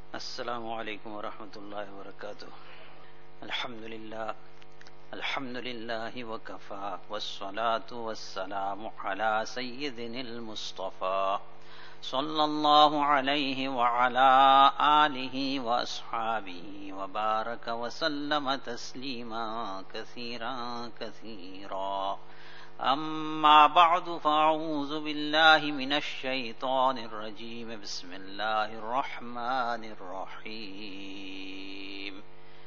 السلام عليكم ورحمة الله وبركاته. الحمد لله الحمد لله وكفى والصلاة والسلام على سيدنا المصطفى صلى الله عليه وعلى آله وأصحابه وبارك وسلم تسليما كثيرا كثيرا. أما بعد فأعوذ بالله من الشيطان الرجيم. بسم الله الرحمن الرحيم.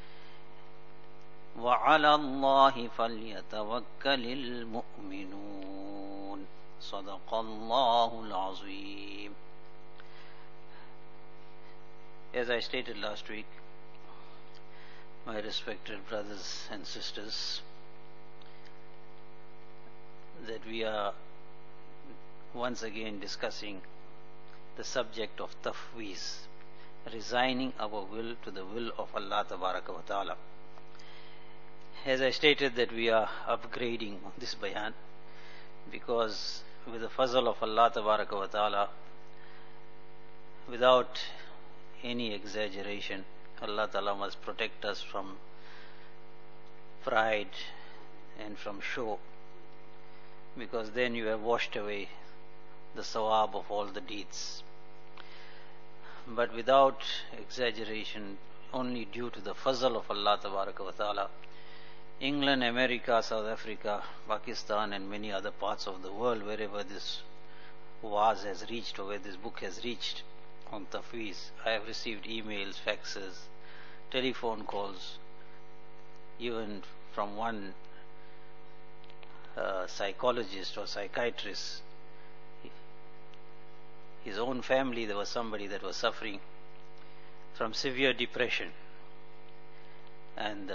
وعلى الله فليتوكل المؤمنون. صدق الله العظيم. As I stated last week, my respected brothers and sisters, that we are once again discussing the subject of tafweez, resigning our will to the will of Allah Tabaraka wa Ta'ala. As I stated that we are upgrading this bayan because with the fazl of Allah Tabaraka wa Ta'ala, without any exaggeration, Allah Ta'ala must protect us from pride and from show, because then you have washed away the sawab of all the deeds. But without exaggeration, only due to the fazl of Allah Tabaraka wa Ta'ala, England, America, South Africa, Pakistan and many other parts of the world, wherever this waz has reached or where this book has reached on tafweez, I have received emails, faxes, telephone calls, even from one psychologist or psychiatrist. His own family, there was somebody that was suffering from severe depression, and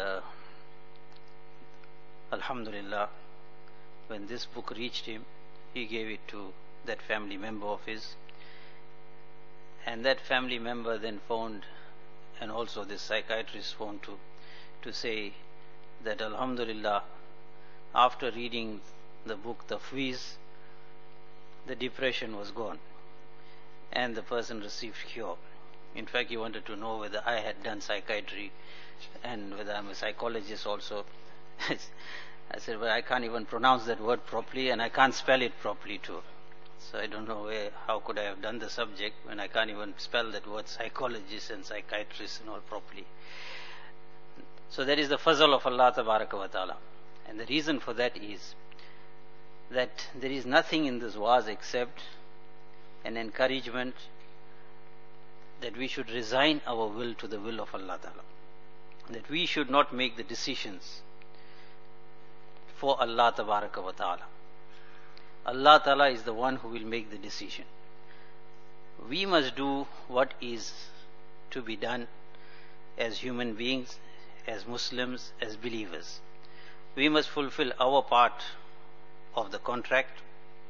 Alhamdulillah, when this book reached him, he gave it to that family member of his, and that family member then phoned, and also this psychiatrist phoned to say that Alhamdulillah, after reading the book Tafweez, the depression was gone and the person received cure. In fact, he wanted to know whether I had done psychiatry and whether I'm a psychologist also. I said, well, I can't even pronounce that word properly and I can't spell it properly too. So I don't know how could I have done the subject when I can't even spell that word psychologist and psychiatrist and all properly. So that is the fazl of Allah Tabaraka wa Ta'ala. And the reason for that is that there is nothing in this waz except an encouragement that we should resign our will to the will of Allah Ta'ala. That we should not make the decisions for Allah Tabaraka wa Ta'ala. Allah Ta'ala is the one who will make the decision. We must do what is to be done as human beings, as Muslims, as believers. We must fulfill our part of the contract,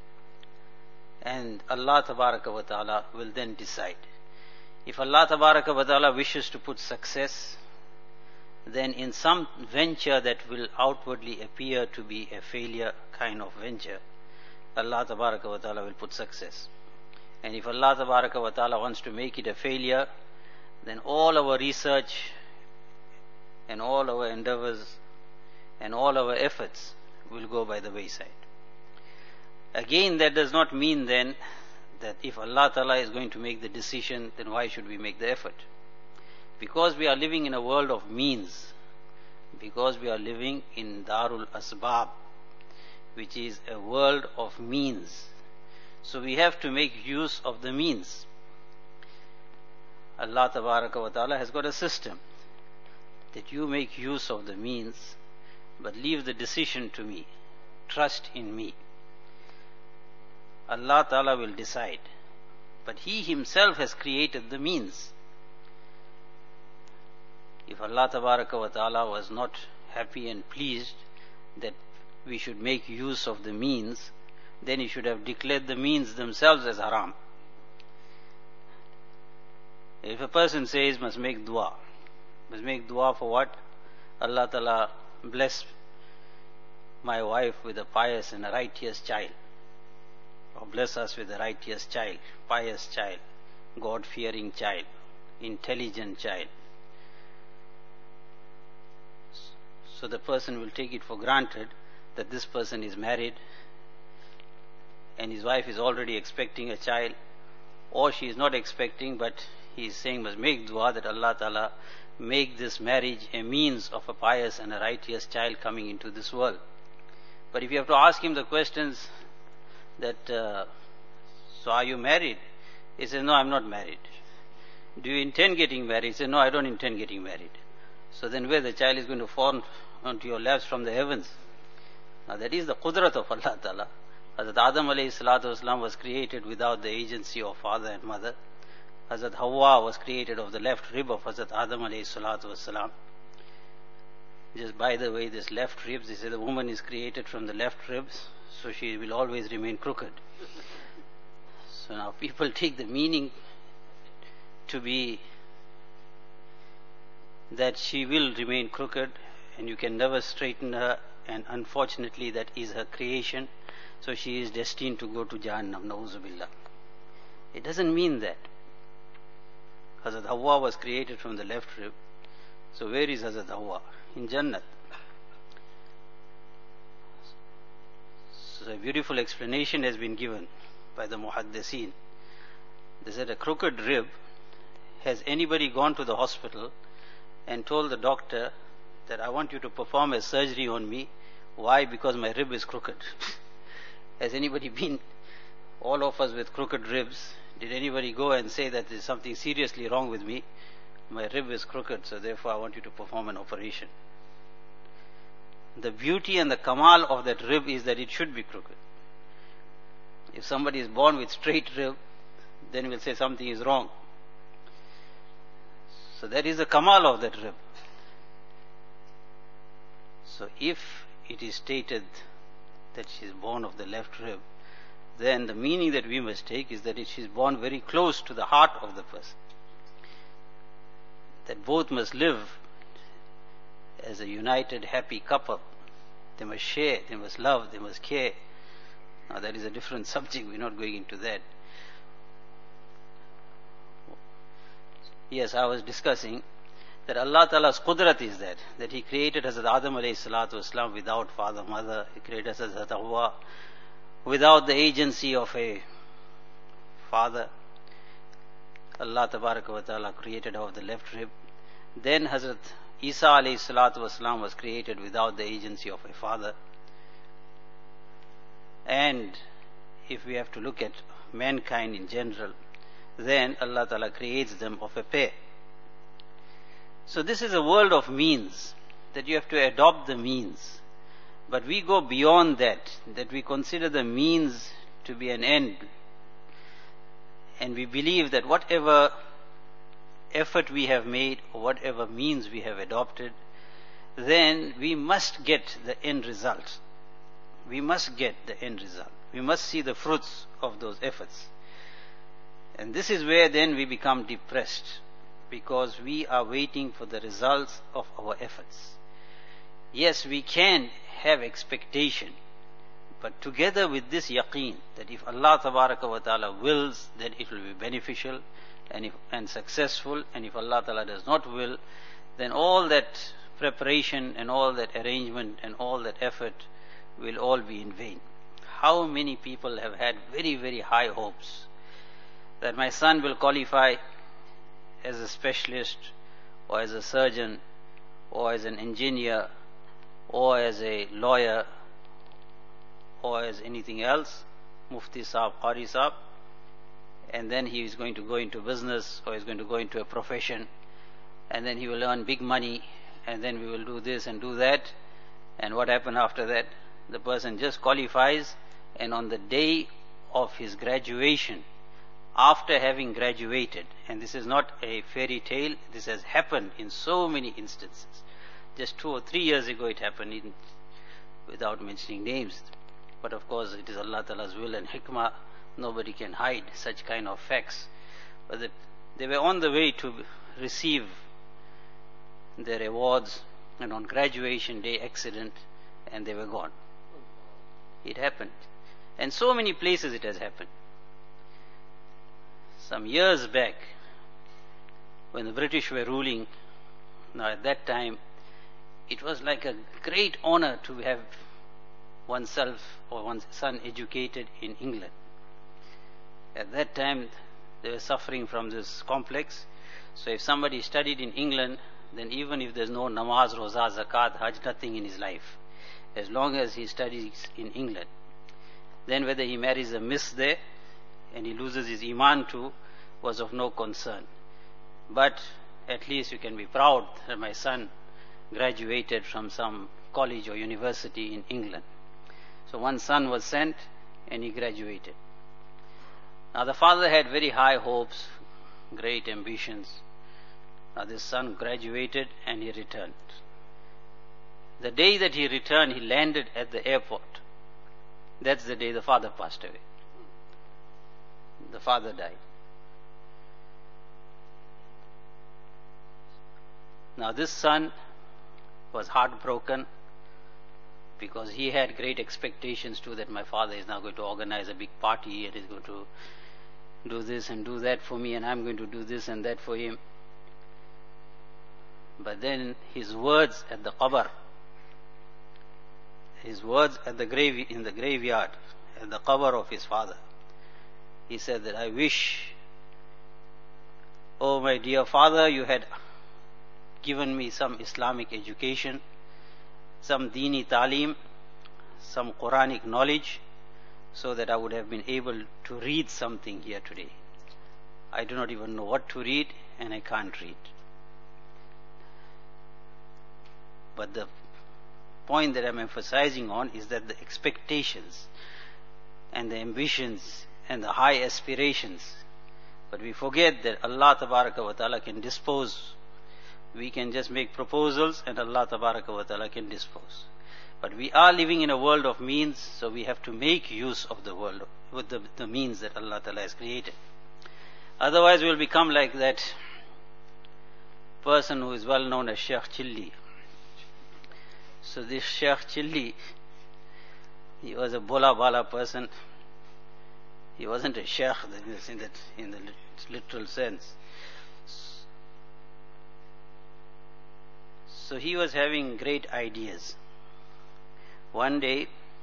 and Allah Tabaraka wa Ta'ala will then decide. If Allah Tabaraka wa Ta'ala wishes to put success, then in some venture that will outwardly appear to be a failure kind of venture, Allah Tabaraka wa Ta'ala will put success. And if Allah Tabaraka wa Ta'ala wants to make it a failure, then all our research and all our endeavors and all our efforts will go by the wayside. Again, that does not mean then that if Allah Ta'ala is going to make the decision, then why should we make the effort? Because we are living in a world of means, because we are living in Darul Asbab, which is a world of means. So we have to make use of the means. Allah Tabaraka wa Ta'ala has got a system that you make use of the means, but leave the decision to me. Trust in me. Allah Ta'ala will decide, but He Himself has created the means. If Allah Tabaraka wa Ta'ala was not happy and pleased that we should make use of the means, then He should have declared the means themselves as haram. If a person says must make dua for what? Allah Ta'ala bless my wife with a pious and a righteous child. Or bless us with a righteous child, pious child, God-fearing child. intelligent child. So the person will take it for granted that this person is married and his wife is already expecting a child, or she is not expecting, but he is saying must make dua that Allah Ta'ala make this marriage a means of a pious and a righteous child coming into this world. But if you have to ask him the questions that, so are you married? He says, no, I'm not married. Do you intend getting married? He says, no, I don't intend getting married. So then where the child is going to fall onto your laps from the heavens? Now that is the qudrat of Allah Ta'ala. Hazrat Adam alayhi salatu wasalam was created without the agency of father and mother. Hazrat Hawa was created of the left rib of Hazrat Adam alayhi salatu wasalam. Just by the way, this left ribs, they say the woman is created from the left ribs, so she will always remain crooked. So now people take the meaning to be that she will remain crooked and you can never straighten her, and unfortunately that is her creation, so she is destined to go to Jahannam, na'uzu billah. It doesn't mean that. Hazrat Hawa was created from the left rib, so where is Hazrat Hawa? In Jannat. So a beautiful explanation has been given by the Muhaddiseen. They said a crooked rib, has anybody gone to the hospital and told the doctor that I want you to perform a surgery on me? Why? Because my rib is crooked. Has anybody been, all of us with crooked ribs, did anybody go and say that there's something seriously wrong with me? My rib is crooked, so therefore I want you to perform an operation. The beauty and the kamal of that rib is that it should be crooked. If somebody is born with straight rib, then we'll say something is wrong. So that is the kamal of that rib. So if it is stated that she is born of the left rib, then the meaning that we must take is that she is born very close to the heart of the person. That both must live as a united, happy couple. They must share, they must love, they must care. Now that is a different subject, we're not going into that. Yes, I was discussing that Allah Ta'ala's qudrat is that He created Hazrat Adam alayhi salatu wasalam without father, mother. He created Hazrat Hawa without the agency of a father. Allah Tabaraka wa Ta'ala created her of the left rib. Then Hazrat Isa alayhi salatu wasalam was created without the agency of a father. And if we have to look at mankind in general, then Allah Ta'ala creates them of a pair. So this is a world of means, that you have to adopt the means. But we go beyond that we consider the means to be an end. And we believe that whatever effort we have made, or whatever means we have adopted, then we must get the end result. We must get the end result. We must see the fruits of those efforts. And this is where then we become depressed, because we are waiting for the results of our efforts. Yes, we can have expectation, but together with this yaqeen, that if Allah Tabaraka wa Ta'ala wills, then it will be beneficial and successful, and if Allah Ta'ala does not will, then all that preparation and all that arrangement and all that effort will all be in vain. How many people have had very, very high hopes that my son will qualify as a specialist, or as a surgeon, or as an engineer, or as a lawyer, or as anything else, Mufti Saab, Qari Saab, and then he is going to go into business, or he is going to go into a profession, and then he will earn big money, and then we will do this and do that. And what happened after that? The person just qualifies, and on the day of his graduation, after having graduated, and this is not a fairy tale, this has happened in so many instances. Just 2 or 3 years ago it happened, without mentioning names. But of course it is Allah Ta'ala's will and hikmah, nobody can hide such kind of facts. But they were on the way to receive their awards, and on graduation day accident, and they were gone. It happened. And so many places it has happened. Some years back, when the British were ruling, now at that time, it was like a great honor to have oneself or one's son educated in England. At that time, they were suffering from this complex. So if somebody studied in England, then even if there's no namaz, roza, zakat, hajj, nothing in his life, as long as he studies in England. Then whether he marries a miss there and he loses his iman too was of no concern. But at least you can be proud that my son graduated from some college or university in England. So one son was sent and he graduated. Now the father had very high hopes, great ambitions. Now this son graduated and he returned. The day that he returned, he landed at the airport. That's the day the father passed away. The father died. Now this son was heartbroken because he had great expectations too that my father is now going to organize a big party and is going to do this and do that for me and I'm going to do this and that for him. But then his words at the qabr, his words at the grave, in the graveyard, at the qabr of his father, he said that I wish, oh my dear father, you had given me some Islamic education, some Dini Talim, some Quranic knowledge, so that I would have been able to read something here today. I do not even know what to read and I can't read. But the point that I'm emphasizing on is that the expectations and the ambitions and the high aspirations, but we forget that Allah Tabaraka wa Ta'ala can dispose. We can just make proposals and Allah Tabaraka wa Ta'ala can dispose. But we are living in a world of means, so we have to make use of the world, with the means that Allah Ta'ala has created. Otherwise we will become like that person who is well known as Sheikh Chilli. So this Sheikh Chilli, he was a bola bala person. He wasn't a sheikh in the literal sense. So he was having great ideas. One day,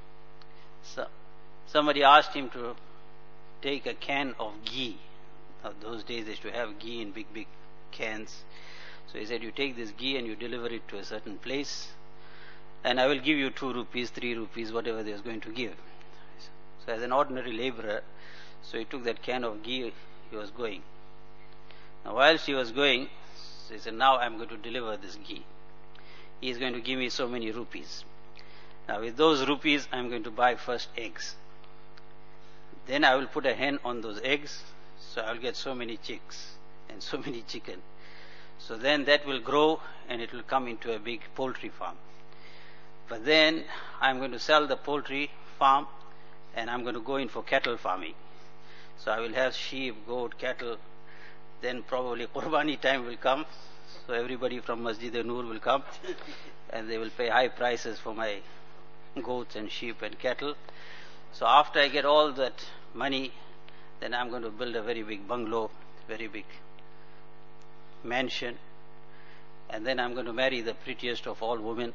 somebody asked him to take a can of ghee. Now those days they used to have ghee in big, big cans. So he said, you take this ghee and you deliver it to a certain place, and I will give you 2 rupees, 3 rupees, whatever they was going to give. So as an ordinary laborer, so he took that can of ghee, he was going. Now whilst he was going, so he said, now I'm going to deliver this ghee. He is going to give me so many rupees. Now with those rupees, I'm going to buy first eggs. Then I will put a hen on those eggs, so I will get so many chicks and so many chicken. So then that will grow and it will come into a big poultry farm. But then I'm going to sell the poultry farm and I'm going to go in for cattle farming. So I will have sheep, goat, cattle. Then probably Qurbani time will come. So everybody from Masjid-e-Noor will come and they will pay high prices for my goats and sheep and cattle. So after I get all that money, then I'm going to build a very big bungalow, very big mansion. And then I'm going to marry the prettiest of all women.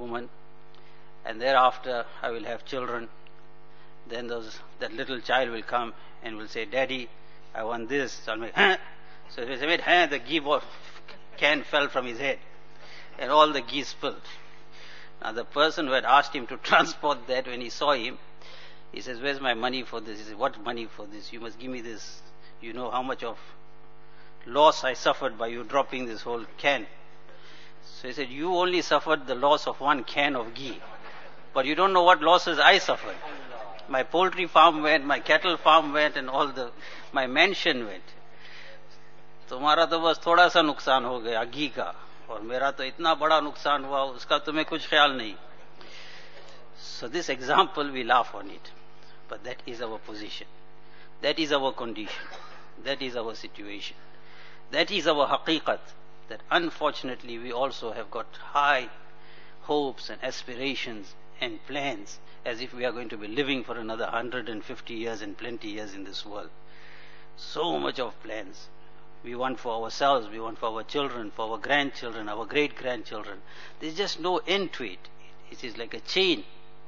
And thereafter I will have children. Then that little child will come and will say, Daddy, I want this. So I'll make, huh? So if he made, huh, the ghee can fell from his head and all the ghee spilled. Now the person who had asked him to transport that, when he saw him, he says, where's my money for this? He says, what money for this? You must give me this. You know how much of loss I suffered by you dropping this whole can. So he said, you only suffered the loss of 1 can of ghee, but you don't know what losses I suffered. My poultry farm went, my cattle farm went, and my mansion went. तुम्हारा तो बस थोड़ा सा नुकसान हो गया घी का, और मेरा तो इतना बड़ा नुकसान हुआ, उसका तुम्हें कुछ ख्याल नहीं. So this example, we laugh on it, but that is our position, that is our condition, that is our situation, that is our haqiqat, that unfortunately we also have got high hopes and aspirations and plans as if we are going to be living for another 150 years and plenty years in this world. So much of plans. We want for ourselves, we want for our children, for our grandchildren, our great-grandchildren. There's just no end to it. It is like a chain.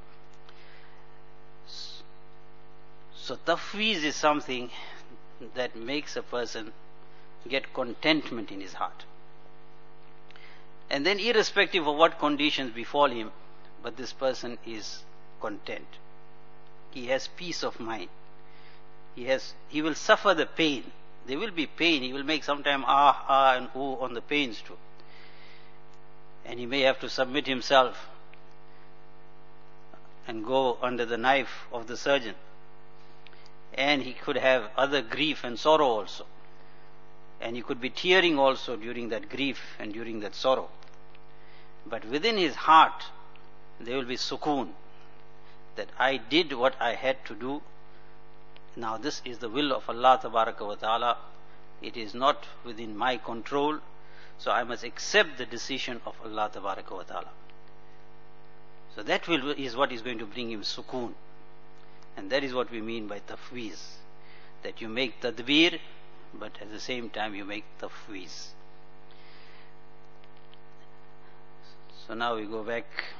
So tafweez is something that makes a person get contentment in his heart. And then irrespective of what conditions befall him, but this person is content. He has peace of mind. He will suffer the pain. There will be pain. He will make sometime and ooh on the pains too. And he may have to submit himself and go under the knife of the surgeon. And he could have other grief and sorrow also. And he could be tearing also during that grief and during that sorrow. But within his heart, there will be sukoon, that I did what I had to do. Now this is the will of Allah Tabaraka wa Ta'ala. It is not within my control, so I must accept the decision of Allah Tabaraka wa Ta'ala. So that is what is going to bring him sukoon. And that is what we mean by tafweez. That you make tadbir, but at the same time you make tafweez. So now we go back.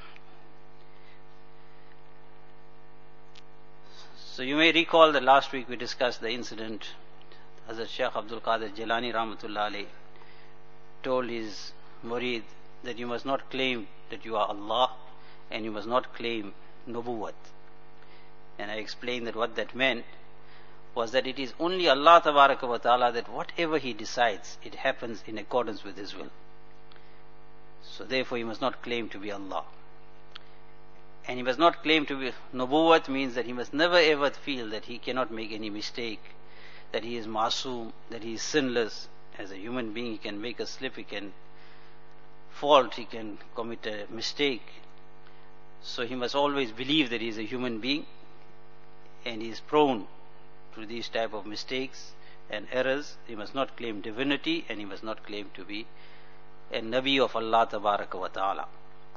So you may recall that last week we discussed the incident. Hazrat Shaykh Abdul Qadir Jilani Rahmatullah Alayh told his murid that you must not claim that you are Allah and you must not claim nubuwwat. And I explained that what that meant was that it is only Allah Tabaraka wa Ta'ala that whatever He decides, it happens in accordance with His will. So therefore he must not claim to be Allah. And he must not claim to be nubuwwat, means that he must never ever feel that he cannot make any mistake, that he is masoom, that he is sinless. As a human being he can make a slip, he can fault, he can commit a mistake. So he must always believe that he is a human being and he is prone to these type of mistakes and errors. He must not claim divinity and he must not claim to be a Nabi of Allah Tabaraka wa Ta'ala.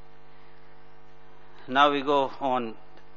Now we go on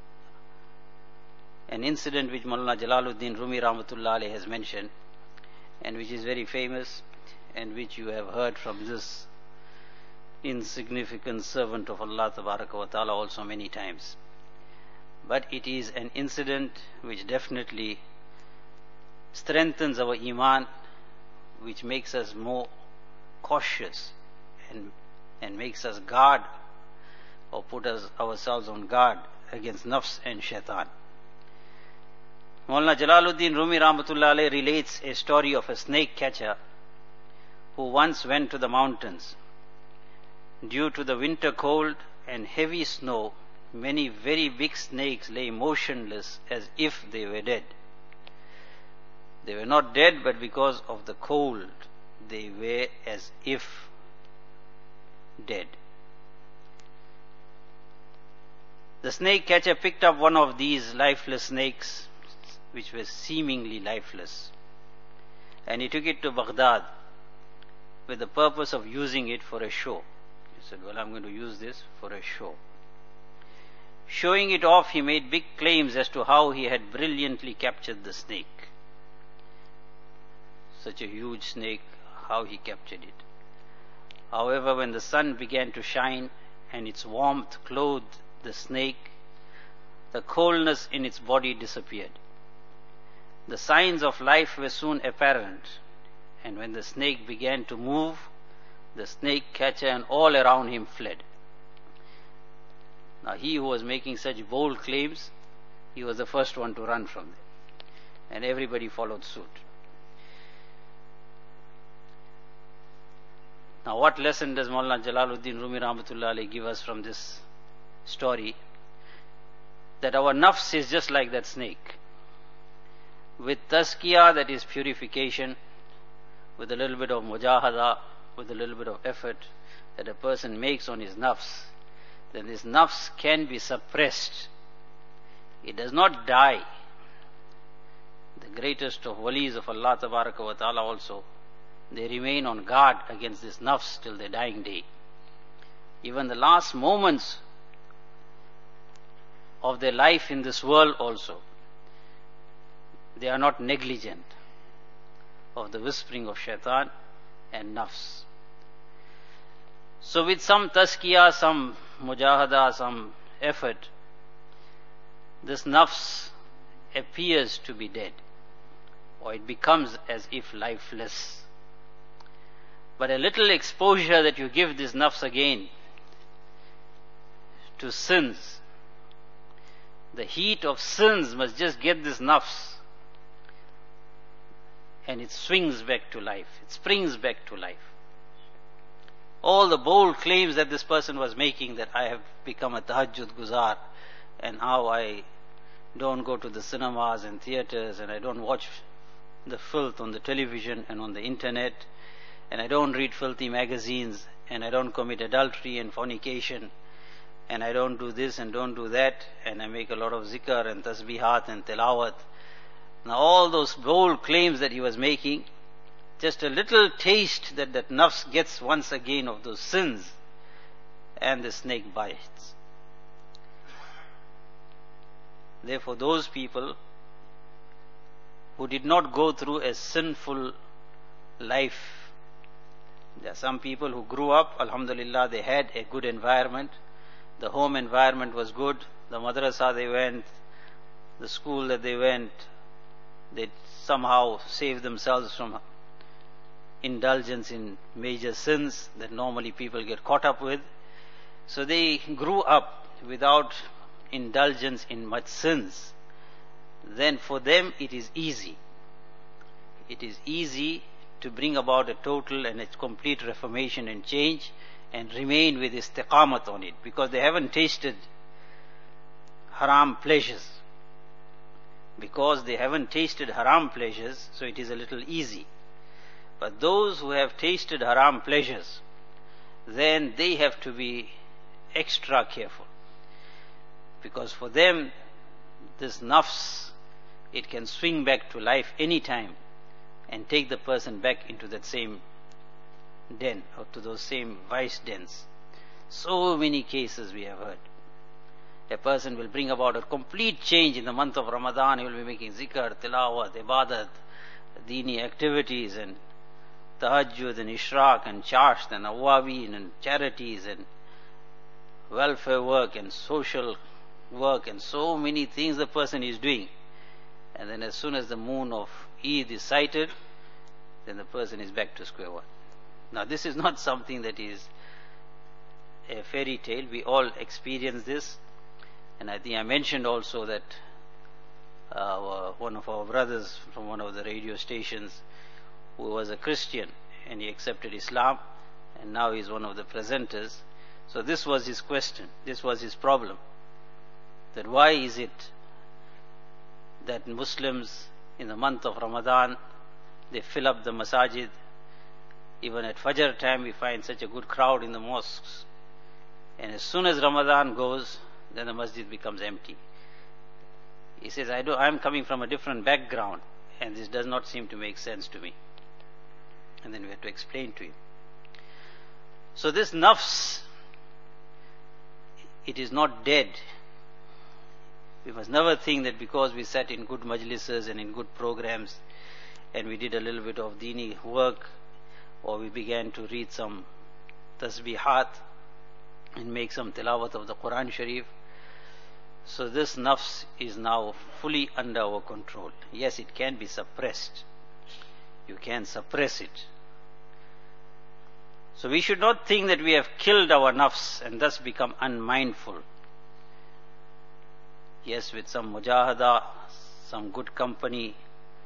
an incident which Maulana Jalaluddin Rumi Rahmatullah Alayh has mentioned, and which is very famous, and which you have heard from this insignificant servant of Allah Tabaraka wa Ta'ala also many times. But it is an incident which definitely strengthens our iman, which makes us more cautious and makes us guard or put ourselves on guard against nafs and shaitan. Maulana Jalaluddin Rumi Rahmatullah Alayh relates a story of a snake catcher who once went to the mountains. Due to the winter cold and heavy snow, many very big snakes lay motionless as if they were dead. They were not dead, but because of the cold, they were as if dead. The snake catcher picked up one of these lifeless snakes, which was seemingly lifeless, and he took it to Baghdad with the purpose of using it for a show. He said, well, I'm going to use this for a show. Showing it off, he made big claims as to how he had brilliantly captured the snake. Such a huge snake, how he captured it. However, when the sun began to shine and its warmth clothed the snake, the coldness in its body disappeared. The signs of life were soon apparent, and when the snake began to move, the snake catcher and all around him fled. Now he who was making such bold claims, he was the first one to run from them, and everybody followed suit. Now what lesson does Maulana Jalaluddin Rumi Rahmatullah Alayh give us from this story? That our nafs is just like that snake. With tazkiyah, that is purification, with a little bit of mujahada, with a little bit of effort that a person makes on his nafs, then this nafs can be suppressed. It does not die. The greatest of walis of Allah Tabaraka wa Ta'ala also, they remain on guard against this nafs till their dying day. Even the last moments of their life in this world also, they are not negligent. of the whispering of shaitan and nafs. So with some tazkiyah, some mujahada, some effort, this nafs appears to be dead, or it becomes as if lifeless. But a little exposure that you give this nafs again to sins, the heat of sins must just get this nafs, and it swings back to life, it springs back to life. All the bold claims that this person was making, that I have become a tahajjud guzar, and how I don't go to the cinemas and theaters, and I don't watch the filth on the television and on the internet, and I don't read filthy magazines, and I don't commit adultery and fornication, and I don't do this and don't do that, and I make a lot of zikr and tasbihat and tilawat. Now all those bold claims that he was making, just a little taste that nafs gets once again of those sins, and the snake bites. Therefore those people who did not go through a sinful life, there are some people who grew up, alhamdulillah, they had a good environment, the home environment was good, the madrasa they went, the school that they went, they somehow saved themselves from indulgence in major sins that normally people get caught up with. So they grew up without indulgence in much sins. Then for them it is easy. It is easy to bring about a total and a complete reformation and change and remain with istiqamat on it, because they haven't tasted haram pleasures. Because they haven't tasted haram pleasures, so it is a little easy. But those who have tasted haram pleasures, then they have to be extra careful. Because for them, this nafs, it can swing back to life any time and take the person back into that same den, or to those same vice dens. So many cases we have heard. A person will bring about a complete change in the month of Ramadan. He will be making zikr, tilawat, ibadat, deeni activities, and tahajjud and ishraq and chasht and awaween and charities and welfare work and social work and so many things the person is doing. And then as soon as the moon of Eid is sighted, then the person is back to square one. Now this is not something that is a fairy tale. We all experience this. And I think I mentioned also that one of our brothers from one of the radio stations, who was a Christian, and he accepted Islam, and now he is one of the presenters. So this was his question, this was his problem, that why is it that Muslims in the month of Ramadan, they fill up the masajid, even at Fajr time we find such a good crowd in the mosques, and as soon as Ramadan goes, then the masjid becomes empty. He says, I'm coming from a different background, and this does not seem to make sense to me. And then we have to explain to him. So this nafs, it is not dead. We must never think that because we sat in good majlises and in good programs, and we did a little bit of deeni work, or we began to read some tasbihat and make some tilawat of the Quran Sharif, so this nafs is now fully under our control. Yes, it can be suppressed. You can suppress it. So we should not think that we have killed our nafs and thus become unmindful. Yes, with some mujahada, some good company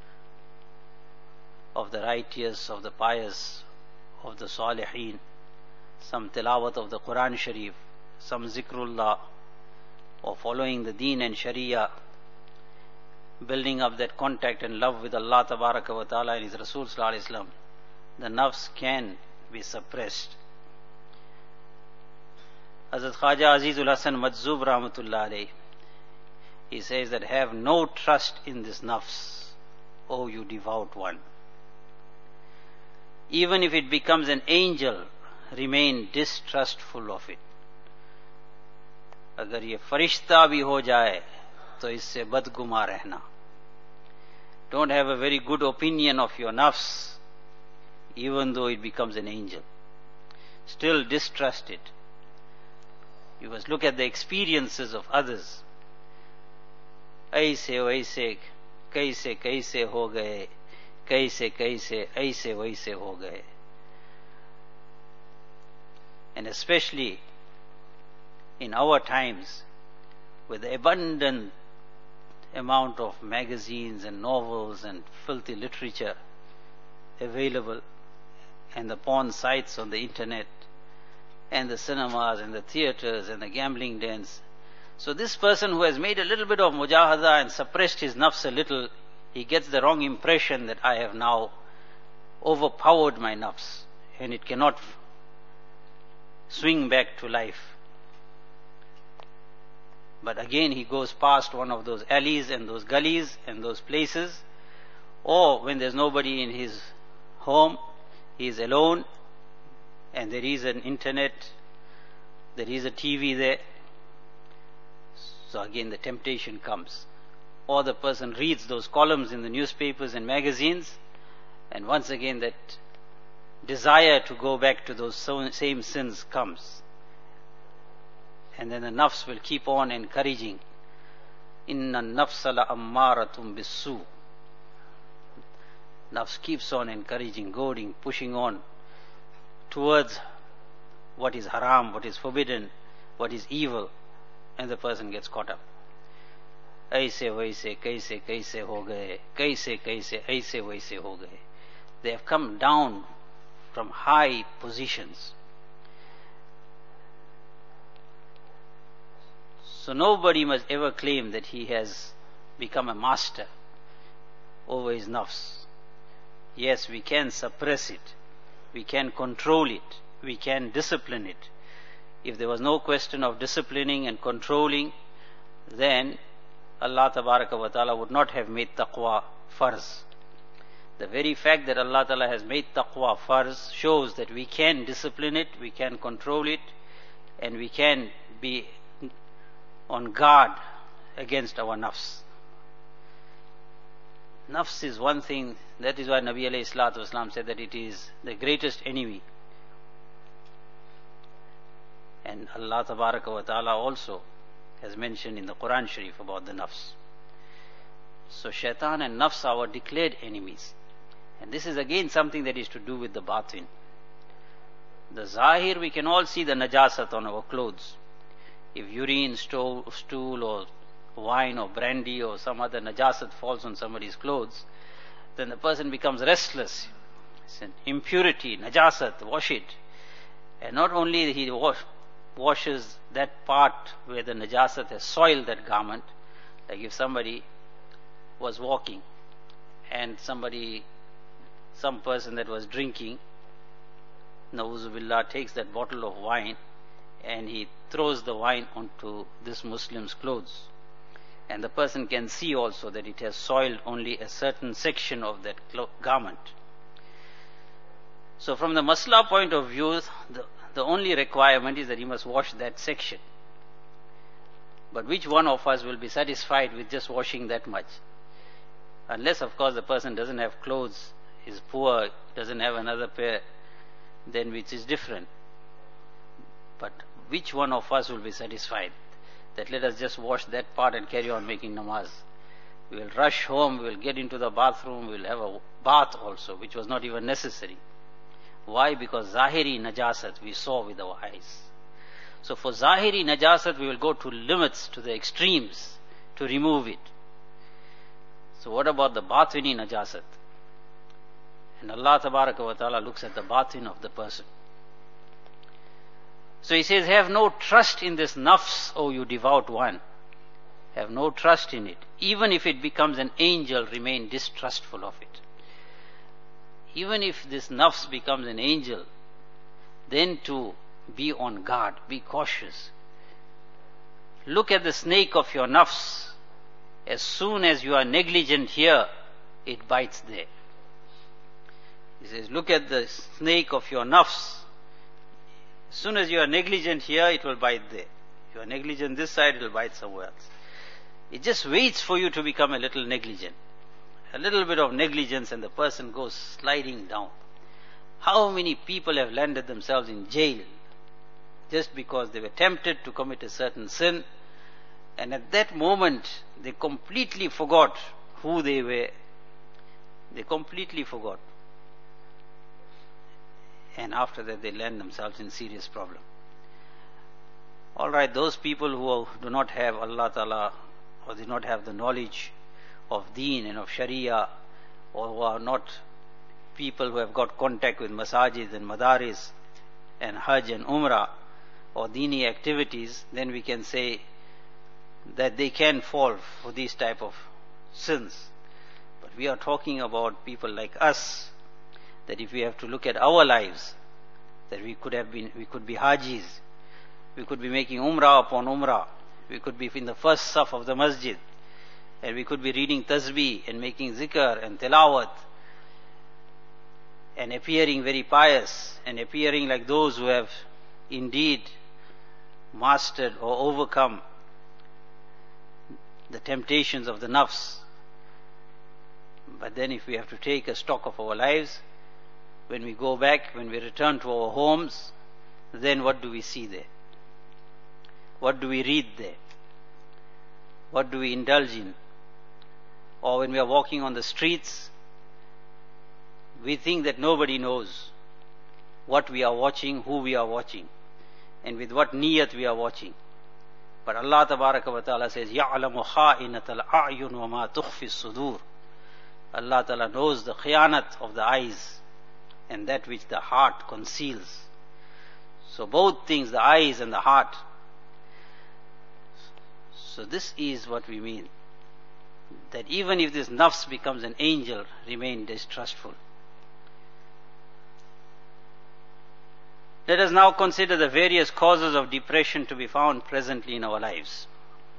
of the righteous, of the pious, of the salihin, some tilawat of the Quran Sharif, some zikrullah, or following the deen and sharia, building up that contact and love with Allah Tabaraka wa Ta'ala and His Rasul Sallallahu Alaihi Wasallam, the nafs can be suppressed. Hazrat Khwaja Azizul Hasan Majzub Rahmatullah Alayhi, he says that have no trust in this nafs, O you devout one. Even if it becomes an angel, remain distrustful of it. अगर ये फरिश्ता भी हो जाए तो इससे बदगुमा रहना. Don't have a very good opinion of your nafs, even though it becomes an angel. Still distrust it. You must look at the experiences of others. ऐसे वैसे कैसे कैसे हो गए, कैसे कैसे ऐसे वैसे हो गए. And especially in our times, with the abundant amount of magazines and novels and filthy literature available, and the porn sites on the internet, and the cinemas and the theaters and the gambling dens. So this person who has made a little bit of mujahada and suppressed his nafs a little, he gets the wrong impression that I have now overpowered my nafs and it cannot swing back to life. But again he goes past one of those alleys and those gullies and those places, or when there's nobody in his home, he is alone and there is an internet, there is a TV there. So again the temptation comes. Or the person reads those columns in the newspapers and magazines, and once again that desire to go back to those same sins comes. And then the nafs will keep on encouraging. Inna nafsa la ammaratum bisu. Nafs keeps on encouraging, goading, pushing on towards what is haram, what is forbidden, what is evil, and the person gets caught up. ऐसे वैसे कैसे कैसे हो गए, कैसे कैसे ऐसे वैसे हो गए. They have come down from high positions. So nobody must ever claim that he has become a master over his nafs. Yes, we can suppress it, we can control it, we can discipline it. If there was no question of disciplining and controlling, then Allah Tabaraka wa Ta'ala would not have made taqwa farz. The very fact that Allah Ta'ala has made taqwa farz shows that we can discipline it, we can control it, and we can be on guard against our nafs. Nafs is one thing, that is why Nabi alayhi salatu wasalam said that it is the greatest enemy. And Allah Tabaraka wa Ta'ala also has mentioned in the Quran Sharif about the nafs. So shaitan and nafs are our declared enemies. And this is again something that is to do with the batin. The zahir, we can all see the najasat on our clothes. If urine, stool or wine or brandy or some other najasat falls on somebody's clothes, then the person becomes restless. It's an impurity, najasat, wash it. And not only he washes that part where the najasat has soiled that garment, like if somebody was walking and some person that was drinking, Nauzubillah, takes that bottle of wine and he throws the wine onto this Muslim's clothes. And the person can see also that it has soiled only a certain section of that garment. So from the masla point of view, the only requirement is that he must wash that section. But which one of us will be satisfied with just washing that much? Unless, of course, the person doesn't have clothes, is poor, doesn't have another pair, then which is different. But which one of us will be satisfied that let us just wash that part and carry on making namaz? We will rush home, we will get into the bathroom, we will have a bath also, which was not even necessary. Why? Because zahiri najasat we saw with our eyes. So for zahiri najasat we will go to limits, to the extremes, to remove it. So what about the batini najasat? And Allah Tabaraka wa Ta'ala looks at the batin of the person. So he says, have no trust in this nafs, O you devout one. Have no trust in it. Even if it becomes an angel, remain distrustful of it. Even if this nafs becomes an angel, then to be on guard, be cautious. Look at the snake of your nafs. As soon as you are negligent here, it bites there. He says, look at the snake of your nafs. As soon as you are negligent here, it will bite there. If you are negligent this side, it will bite somewhere else. It just waits for you to become a little negligent. a little bit of negligence and the person goes sliding down. How many people have landed themselves in jail just because they were tempted to commit a certain sin, and at that moment they completely forgot who they were. They completely forgot. And after that they land themselves in serious problem. Alright, those people who do not have Allah Ta'ala or do not have the knowledge of Deen and of Sharia, or who are not people who have got contact with masajid and madaris and Hajj and Umrah or Deeni activities, then we can say that they can fall for these type of sins. But we are talking about people like us, that if we have to look at our lives, that we could be Hajis, we could be making Umrah upon Umrah, we could be in the first saf of the masjid, and we could be reading tasbih and making zikr and tilawat, and appearing very pious, and appearing like those who have indeed mastered or overcome the temptations of the nafs. But then if we have to take a stock of our lives, when we go back, when we return to our homes, then what do we see there? What do we read there? What do we indulge in? Or when we are walking on the streets, we think that nobody knows what we are watching, who we are watching, and with what niyat we are watching. But Allah Tabaraka wa Ta'ala says, يَعْلَمُ خَائِنَةَ الْأَعْيُنُ وَمَا تُخْفِي الصُّدُورِ. Allah Ta'ala knows the khiyanat of the eyes and that which the heart conceals. So both things, the eyes and the heart. So this is what we mean, that even if this nafs becomes an angel, remain distrustful. Let us now consider the various causes of depression to be found presently in our lives.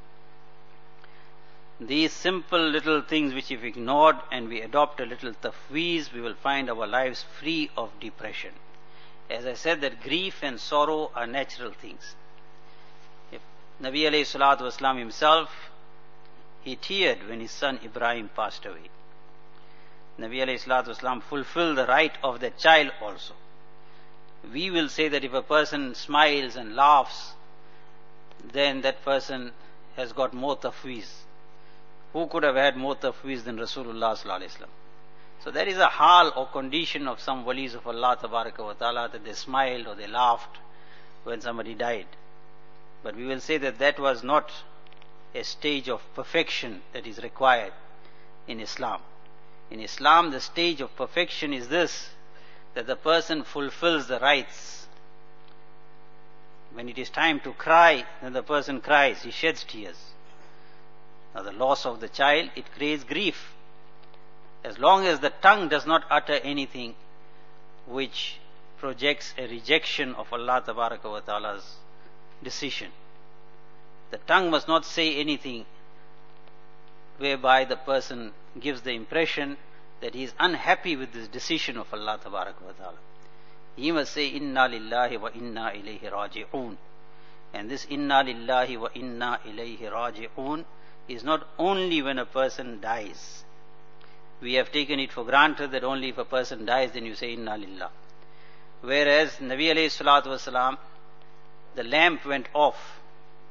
These simple little things which if ignored and we adopt a little tafweez, we will find our lives free of depression. As I said, that grief and sorrow are natural things. If Nabi alayhi salatu wasalam himself, he teared when his son Ibrahim passed away. Nabi alayhi salatu wasalam fulfilled the right of that child also. We will say that if a person smiles and laughs, then that person has got more tafweez. Who could have had more tafweez than Rasulullah sallallahu alaihi wasallam? So there is a hal or condition of some walis of Allah Tabaraka wa Ta'ala, that they smiled or they laughed when somebody died. But we will say that that was not a stage of perfection that is required in Islam. In Islam, the stage of perfection is this, that the person fulfills the rights. When it is time to cry, then the person cries, he sheds tears. Now the loss of the child, it creates grief. As long as the tongue does not utter anything which projects a rejection of Allah Tabaraka wa Ta'ala's decision. The tongue must not say anything whereby the person gives the impression that he is unhappy with this decision of Allah Tabaraka wa Ta'ala. He must say, Inna lillahi wa inna ilayhi raji'un. And this Inna lillahi wa inna ilayhi raji'un is not only when a person dies. We have taken it for granted that only if a person dies then you say Inna lillah. Whereas Nabi alayhi salatu wasalam, the lamp went off.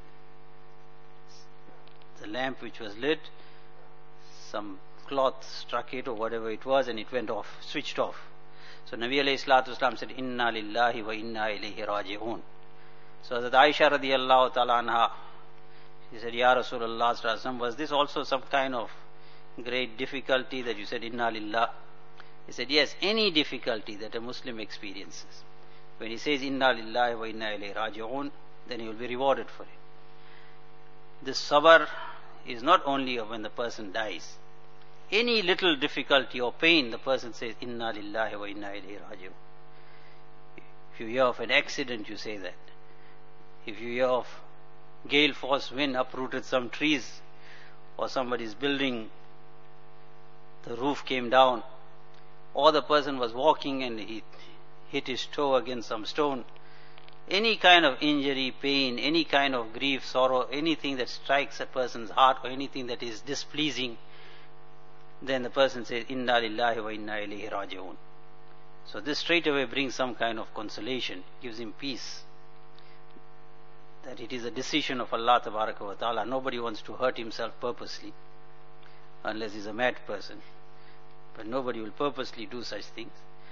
The lamp which was lit, some cloth struck it or whatever it was and it went off, switched off. So Nabi alayhi salatu wasalam said, Inna lillahi wa inna ilayhi raji'un. So that Aisha radiyallahu ta'ala anha, she said, Ya Rasulullah sallallahu alaihi wasallam, was this also some kind of great difficulty that you said Inna lillah? He said, yes, any difficulty that a Muslim experiences, when he says Inna lillahi wa inna ilayhi raji'un, then he will be rewarded for it. This sabr is not only when the person dies. Any little difficulty or pain, the person says Inna lillahi wa inna ilayhi raji'un. If you hear of an accident, you say that. If you hear of gale force wind uprooted some trees, or somebody's building, the roof came down, or the person was walking and he hit his toe against some stone, any kind of injury, pain, any kind of grief, sorrow, anything that strikes a person's heart or anything that is displeasing, then the person says, Inna lillahi wa inna ilayhi raji'un. So this straight away brings some kind of consolation, gives him peace, that it is a decision of Allah Tabaraka wa Ta'ala. Nobody wants to hurt himself purposely, unless he's a mad person. But nobody will purposely do such things.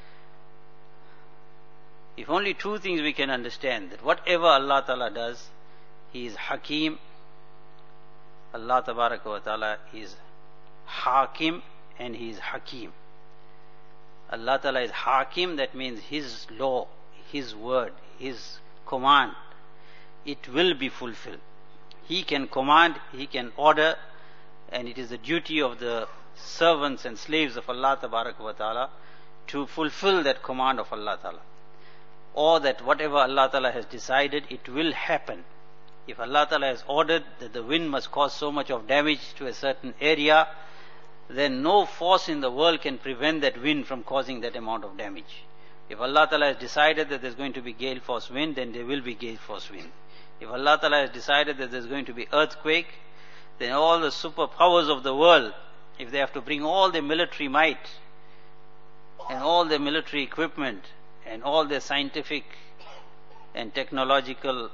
If only two things we can understand, that whatever Allah Ta'ala does, He is Hakim. Allah Tabaraka wa Ta'ala is Hakim and He is Hakim. Allah Ta'ala is Hakim, that means His law, His word, His command, it will be fulfilled. He can command, He can order, and it is the duty of the servants and slaves of Allah Tabaraka wa Ta'ala to fulfill that command of Allah Ta'ala. Or that whatever Allah Ta'ala has decided, it will happen. If Allah Ta'ala has ordered that the wind must cause so much of damage to a certain area, then no force in the world can prevent that wind from causing that amount of damage. If Allah Ta'ala has decided that there's going to be gale force wind, then there will be gale force wind. If Allah Ta'ala has decided that there's going to be earthquake, then all the superpowers of the world, if they have to bring all their military might and all their military equipment and all their scientific and technological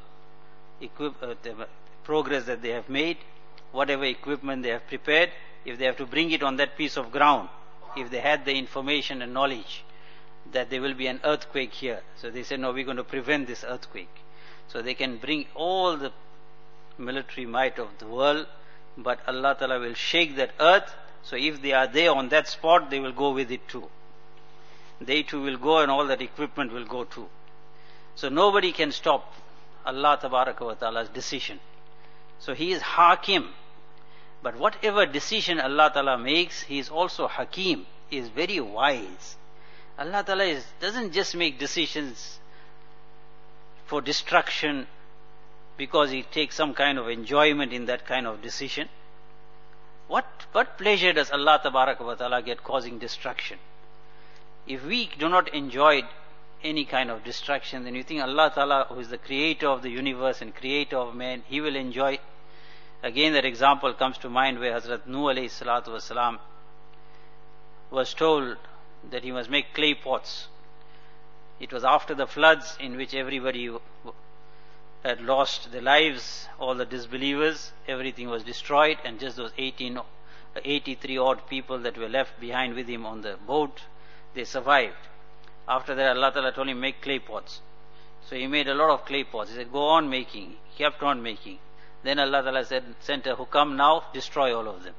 progress that they have made, whatever equipment they have prepared, if they have to bring it on that piece of ground, if they had the information and knowledge that there will be an earthquake here, so they said, no, we're going to prevent this earthquake. So they can bring all the military might of the world, but Allah Ta'ala will shake that earth, so if they are there on that spot, they will go with it too. They too will go and all that equipment will go too. So nobody can stop Allah Tabaraka wa Ta'ala's decision. So He is Hakim. But whatever decision Allah Ta'ala makes, He is also Hakim. He is very wise. Allah Ta'ala doesn't just make decisions for destruction because He takes some kind of enjoyment in that kind of decision. What pleasure does Allah Tabaraka wa Ta'ala get causing destruction? If we do not enjoy any kind of destruction, then you think Allah Ta'ala, who is the creator of the universe and creator of man, He will enjoy. Again, that example comes to mind where Hazrat Nuh alayhi salatu wasalam was told that he must make clay pots. It was after the floods in which everybody had lost their lives, all the disbelievers, everything was destroyed, and just those 83 odd people that were left behind with him on the boat, they survived. After that, Allah Ta'ala told him, make clay pots. So he made a lot of clay pots. He said, go on making. He kept on making. Then Allah Ta'ala said, sent a hukam, now destroy all of them.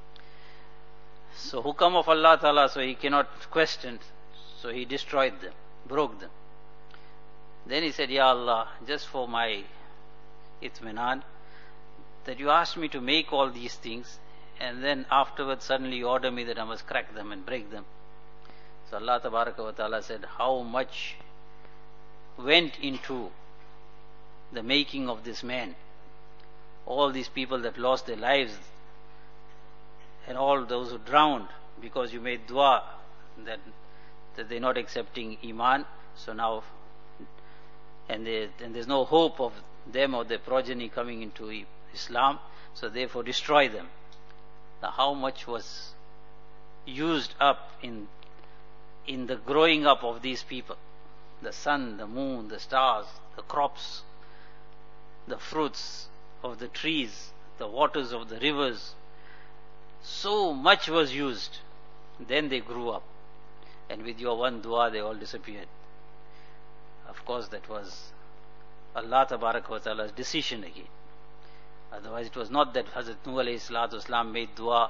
So hukam of Allah Ta'ala, so he cannot question. So he destroyed them, broke them. Then he said, Ya Allah, just for my itminan, that you asked me to make all these things, and then afterwards suddenly you order me that I must crack them and break them. So Allah Tabaraka wa Ta'ala said, how much went into the making of this man? All these people that lost their lives and all those who drowned because you made dua that they're not accepting Iman, so now and there's no hope of them or their progeny coming into Islam, so therefore destroy them. Now how much was used up in the growing up of these people? The sun, the moon, the stars, the crops, the fruits of the trees, the waters of the rivers. So much was used. Then they grew up. And with your one dua, they all disappeared. Of course, that was Allah Tabaraka wa Ta'ala's decision again. Otherwise, it was not that Hazrat Nuh alayhi salatu wasalam made dua.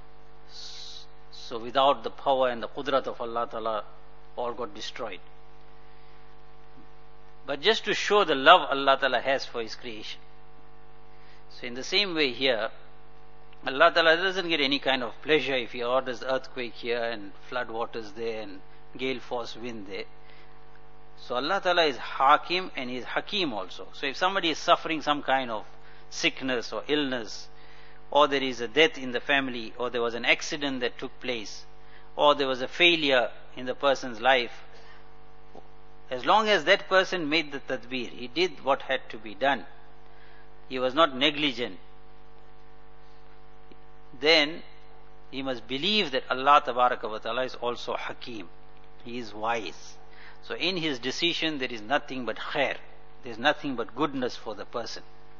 So without the power and the qudrat of Allah Ta'ala, all got destroyed. But just to show the love Allah Ta'ala has for His creation. So in the same way here, Allah Ta'ala doesn't get any kind of pleasure if He orders earthquake here and flood waters there and gale force wind there. So Allah Ta'ala is Hakim and He is Hakim also. So if somebody is suffering some kind of sickness or illness, or there is a death in the family, or there was an accident that took place, or there was a failure in the person's life, as long as that person made the tadbir, he did what had to be done, he was not negligent, then he must believe that Allah Tabaraka wa Ta'ala is also Hakim. He is wise. So in his decision there is nothing but khair. There is nothing but goodness for the person.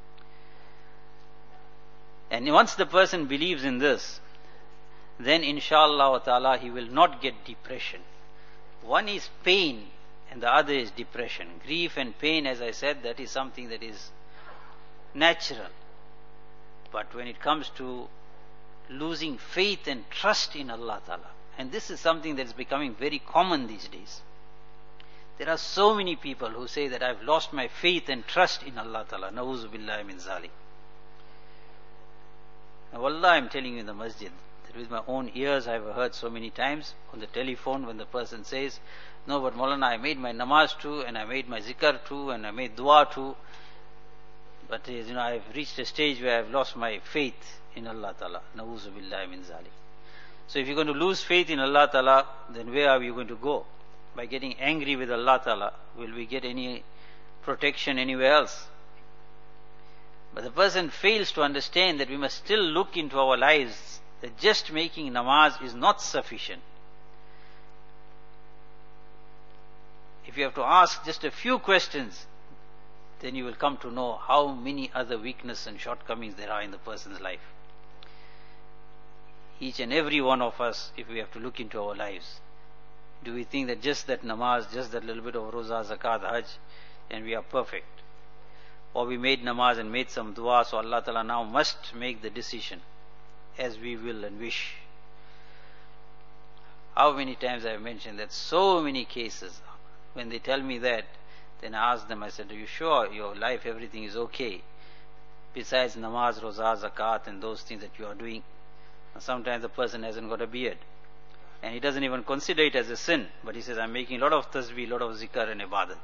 And once the person believes in this, then inshallah ta'ala he will not get depression. One is pain and the other is depression. Grief and pain, as I said, that is something that is natural. But when it comes to losing faith and trust in Allah Ta'ala, and this is something that is becoming very common these days. There are so many people who say that I've lost my faith and trust in Allah Ta'ala. Na'uzu billahi min zalik. Now wallah, I'm telling you in the masjid, that with my own ears I have heard so many times on the telephone when the person says, no, but Maulana, I made my namaz too, and I made my zikr too, and I made dua too. But I've reached a stage where I've lost my faith in Allah Ta'ala. Na'uzu billahi min zalik. So if you're going to lose faith in Allah Ta'ala, then where are you going to go? By getting angry with Allah Ta'ala, will we get any protection anywhere else? But the person fails to understand that we must still look into our lives, that just making namaz is not sufficient. If you have to ask just a few questions, then you will come to know how many other weaknesses and shortcomings there are in the person's life. Each and every one of us, if we have to look into our lives, do we think that just that namaz, just that little bit of roza, zakat, hajj, and we are perfect? Or we made namaz and made some dua, so Allah Ta'ala now must make the decision as we will and wish. How many times I have mentioned that so many cases, when they tell me that, then I ask them, I said, are you sure your life, everything is okay? Besides namaz, roza, zakat and those things that you are doing. And sometimes the person hasn't got a beard. And he doesn't even consider it as a sin. But he says, I'm making a lot of tasbih, a lot of zikr and ibadat.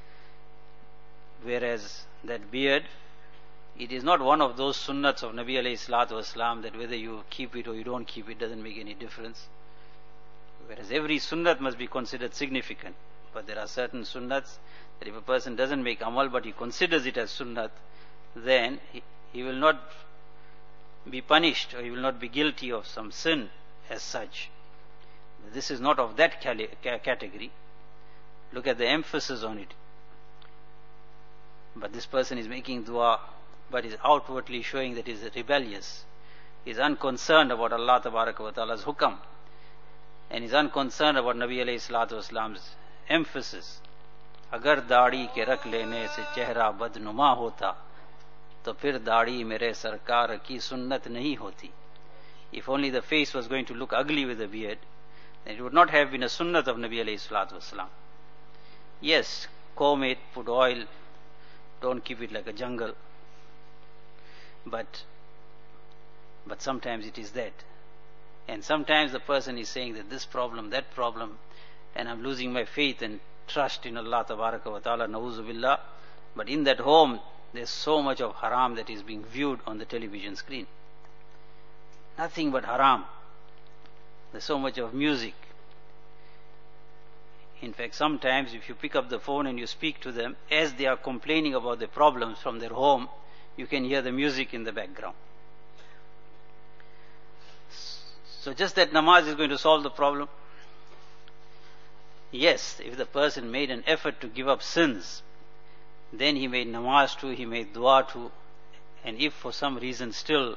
Whereas that beard, it is not one of those sunnats of Nabi alayhi salatu wasalam that whether you keep it or you don't keep it doesn't make any difference. Whereas every sunnat must be considered significant. But there are certain sunnats that if a person doesn't make amal but he considers it as sunnat, then he will not be punished or he will not be guilty of some sin as such. This is not of that category. Look at the emphasis on it. But this person is making dua, but is outwardly showing that he is rebellious. He is unconcerned about Allah Tabaraka wa Ta'ala's hukam. And is unconcerned about Nabi alayhi salatu wasalam's emphasis. Agar daadi ke rakh lene se chehra badnuma hota, to phir daadi mere sarkar ki sunnat nahi hoti. If only the face was going to look ugly with a beard, then it would not have been a sunnat of Nabi alayhi salatu wasalam. Yes, comb it, put oil, don't keep it like a jungle. But sometimes it is that. And sometimes the person is saying that this problem, that problem, and I'm losing my faith and trust in Allah Tabaraka wa Ta'ala, na'uzu billah. But in that home, there's so much of haram that is being viewed on the television screen. Nothing but haram. There's so much of music. In fact, sometimes if you pick up the phone and you speak to them, as they are complaining about their problems from their home, you can hear the music in the background. So just that namaz is going to solve the problem? Yes, if the person made an effort to give up sins, then he made namaz too, he made dua too, and if for some reason still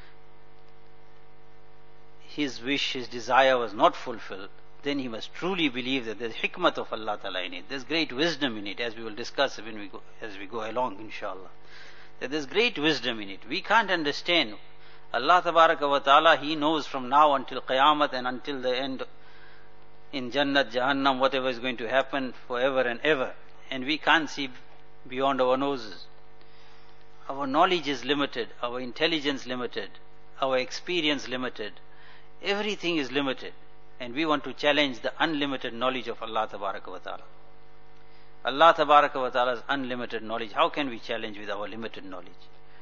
his wish, his desire was not fulfilled, then he must truly believe that there's hikmat of Allah Ta'ala in it. There's great wisdom in it, as we will discuss as we go along, inshallah. That there's great wisdom in it. We can't understand. Allah Tabaraka wa Ta'ala, He knows from now until Qiyamah and until the end, in Jannat, Jahannam, whatever is going to happen forever and ever. And we can't see beyond our noses. Our knowledge is limited, our intelligence limited, our experience limited. Everything is limited. And we want to challenge the unlimited knowledge of Allah Tabaraka wa Ta'ala. Allah Tabaraka wa Ta'ala's unlimited knowledge, how can we challenge with our limited knowledge?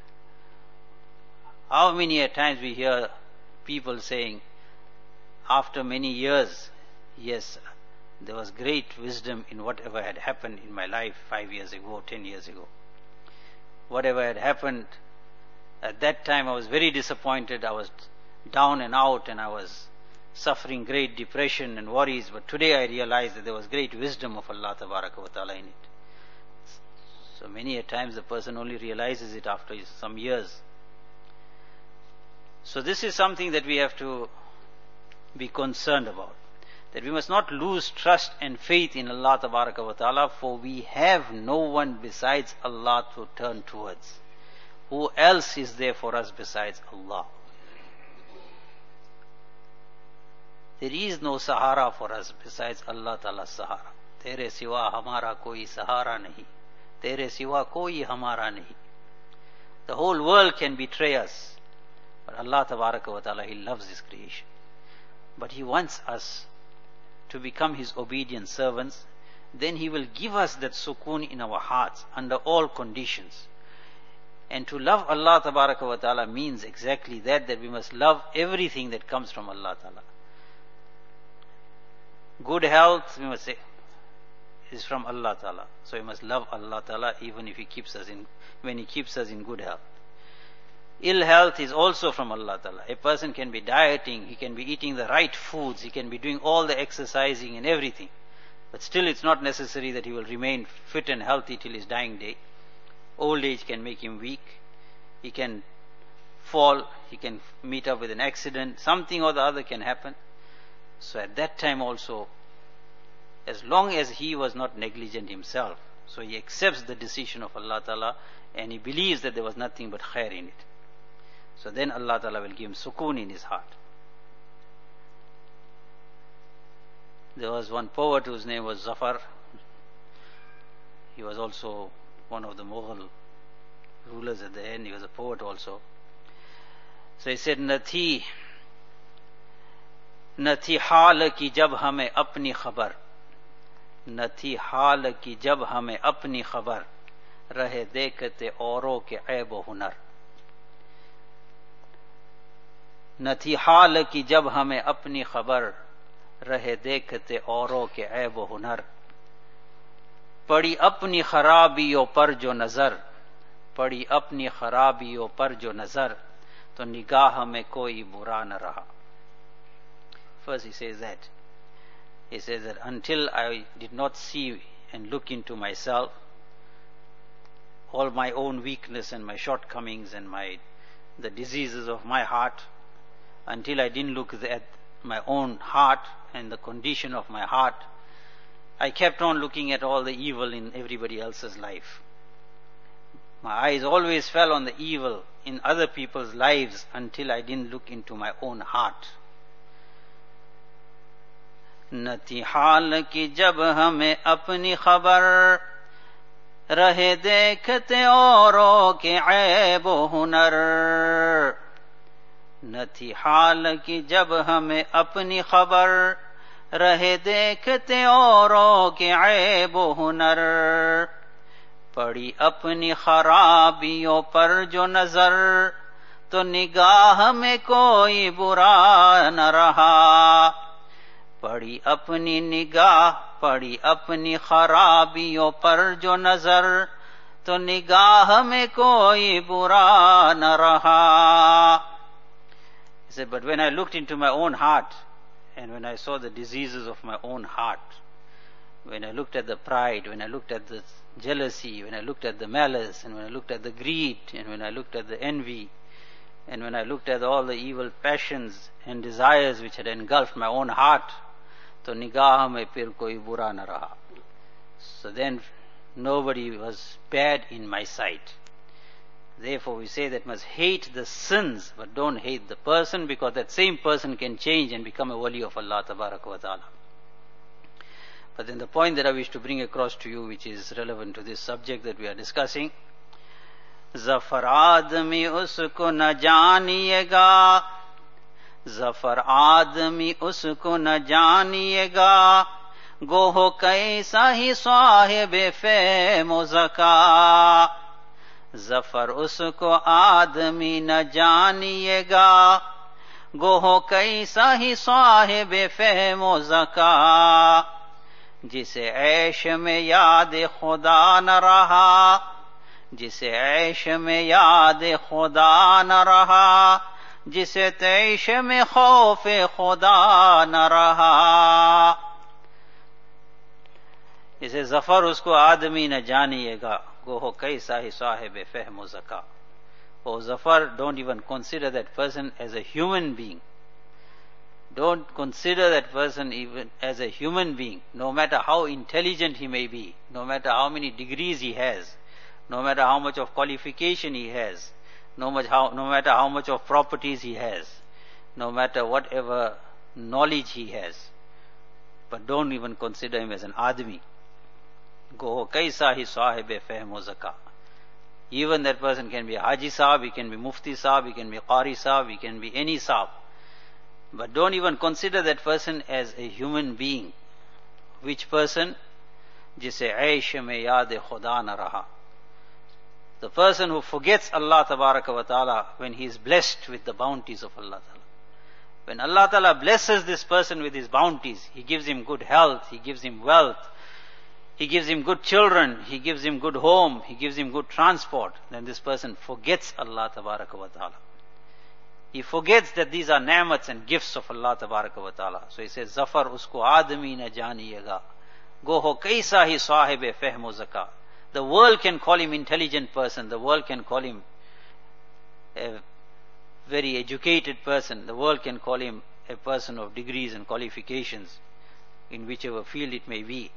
How many times we hear people saying, after many years, yes, there was great wisdom in whatever had happened in my life 5 years ago, 10 years ago. Whatever had happened, at that time I was very disappointed, I was down and out, and I was suffering great depression and worries, but today I realized that there was great wisdom of Allah Tabaraka wa Ta'ala in it. So many a times the person only realizes it after some years. So this is something that we have to be concerned about, that we must not lose trust and faith in Allah Tabaraka wa Ta'ala, for we have no one besides Allah to turn towards. Who else is there for us besides Allah? There is no Sahara for us besides Allah Ta'ala's Sahara. Tere siwa hamara koi Sahara nahi. Tere siwa koi hamara nahi. The whole world can betray us, but Allah Tabaraka wa Ta'ala, He loves His creation. But He wants us to become His obedient servants. Then He will give us that sukoon in our hearts under all conditions. And to love Allah Tabaraka wa Ta'ala means exactly that we must love everything that comes from Allah Ta'ala. Good health, we must say, is from Allah Ta'ala. So we must love Allah Ta'ala even if when He keeps us in good health. Ill health is also from Allah Ta'ala. A person can be dieting, he can be eating the right foods, he can be doing all the exercising and everything. But still it's not necessary that he will remain fit and healthy till his dying day. Old age can make him weak. He can fall, he can meet up with an accident, something or the other can happen. So at that time also, as long as he was not negligent himself, so he accepts the decision of Allah Ta'ala and he believes that there was nothing but khair in it. So then Allah Ta'ala will give him sukoon in his heart. There was one poet whose name was Zafar. He was also one of the Mughal rulers at the end. He was a poet also. So he said, न थी हाल की जब हमें अपनी खबर, न थी हाल की जब हमें अपनी खबर, रहे देखते औरों के ऐब व हुनर। न थी हाल की जब हमें अपनी खबर, रहे देखते औरों के ऐब व हुनर। पड़ी अपनी खराबियों पर जो नजर, पड़ी अपनी खराबियों पर जो नजर, तो निगाह में कोई बुरा न रहा। First he says that until I did not see and look into myself, all my own weakness and my shortcomings and the diseases of my heart, until I didn't look at my own heart and the condition of my heart, I kept on looking at all the evil in everybody else's life. My eyes always fell on the evil in other people's lives until I didn't look into my own heart. न थी हाल की जब हमें अपनी खबर, रहे देखते औरों के ऐब व हुनर। न थी हाल की जब हमें अपनी खबर, रहे देखते औरों के ऐब व हुनर। पड़ी अपनी खराबियों पर जो नजर, तो निगाह में कोई बुरा न रहा। पड़ी अपनी खराबियों पर जो नजर, तो निगाह में कोई बुरा न रहा। He said, but when I looked into my own heart, and when I saw the diseases of my own heart, when I looked at the pride, when I looked at the jealousy, when I looked at the malice, and when I looked at the greed, and when I looked at the envy, and when I looked at all the evil passions and desires which had engulfed my own heart, तो निगाह में फिर कोई बुरा न रहा. So then nobody was bad in my sight. Therefore we say that must hate the sins, but don't hate the person, because that same person can change and become a wali of Allah Tabaraka wa Ta'ala. But then the point that I wish to bring across to you, which is relevant to this subject that we are discussing, Zafar आदमी उसको न जानिएगा, Zafar आदमी उसको न जानिएगा, गोहो कैसा ही साहिब फेम ज़का. Zafar उसको आदमी न जानिएगा, गोहो कैसा ही साहिब फेम ज़का. जिसे ऐश में याद खुदा न रहा, जिसे ऐश में याद खुदा न रहा, जिसे तैश में खौफ खुदा न रहा. इसे जफर उसको आदमी न जानिएगा, गो हो कैसा ही Sahib फहम Zaka. Oh Zafar, don't even consider that person as a human being. Don't consider that person even as a human being, no matter how intelligent he may be, no matter how many degrees he has, no matter how much of qualification he has, no matter how much of properties he has, no matter whatever knowledge he has. But don't even consider him as an admi. Go kaisa hi sahibe fahm o zaka. Even that person can be a Haji Sahib, he can be Mufti Sahib, he can be Qari Sahib, he can be any Sahib. But don't even consider that person as a human being. Which person? Jise aish mein yaad khuda na raha. The person who forgets Allah Tabaraka wa Ta'ala when he is blessed with the bounties of Allah Ta'ala. When Allah Ta'ala blesses this person with his bounties, He gives him good health, He gives him wealth, He gives him good children, He gives him good home, He gives him good transport, then this person forgets Allah Tabaraka wa Ta'ala. He forgets that these are ni'mats and gifts of Allah Tabaraka wa Ta'ala. So he says, Zafar usko admi na janiyega. Go ho kaisa hi sahibe fahmo zaka. The world can call him intelligent person, the world can call him a very educated person, the world can call him a person of degrees and qualifications in whichever field it may be.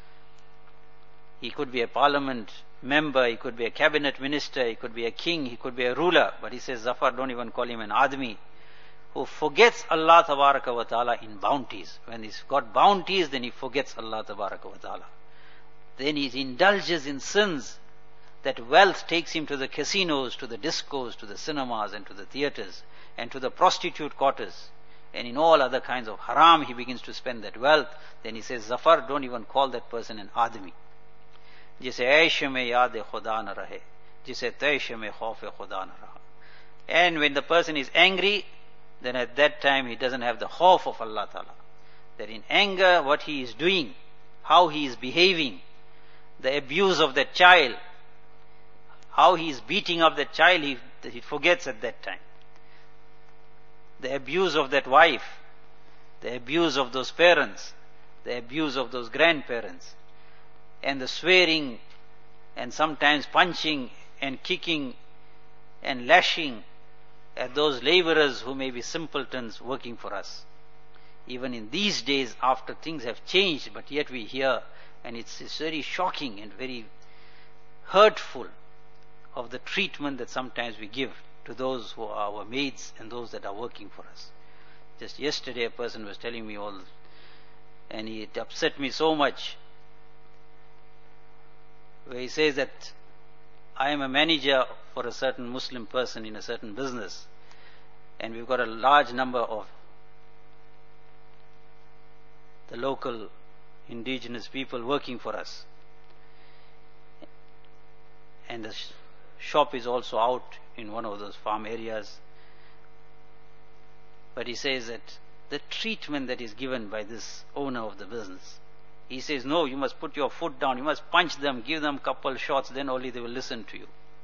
He could be a parliament member, he could be a cabinet minister, he could be a king, he could be a ruler. But he says, Zafar, don't even call him an admi, who forgets Allah Tabaraka wa Ta'ala in bounties. When he's got bounties, then he forgets Allah Tabaraka wa Ta'ala. Then he indulges in sins. That wealth takes him to the casinos, to the discos, to the cinemas and to the theaters and to the prostitute quarters. And in all other kinds of haram, he begins to spend that wealth. Then he says, Zafar, don't even call that person an admi. जिसे ऐश में याद खुदा न रहे, जिसे तैश में खौफ खुदा न रहा. And when the person is angry, then at that time he doesn't have the khawf of Allah Ta'ala. That in anger, what he is doing, how he is behaving, the abuse of that child, how he is beating up that child, he forgets at that time. The abuse of that wife, the abuse of those parents, the abuse of those grandparents, and the swearing and sometimes punching and kicking and lashing at those laborers who may be simpletons working for us. Even in these days, after things have changed, but yet we hear, and it's very shocking and very hurtful of the treatment that sometimes we give to those who are our maids and those that are working for us. Just yesterday a person was telling me all, and it upset me so much, where he says that I am a manager for a certain Muslim person in a certain business, and we've got a large number of the local indigenous people working for us. And the shop is also out in one of those farm areas. But he says that the treatment that is given by this owner of the business, he says, no, you must put your foot down, you must punch them, give them a couple shots, then only they will listen to you.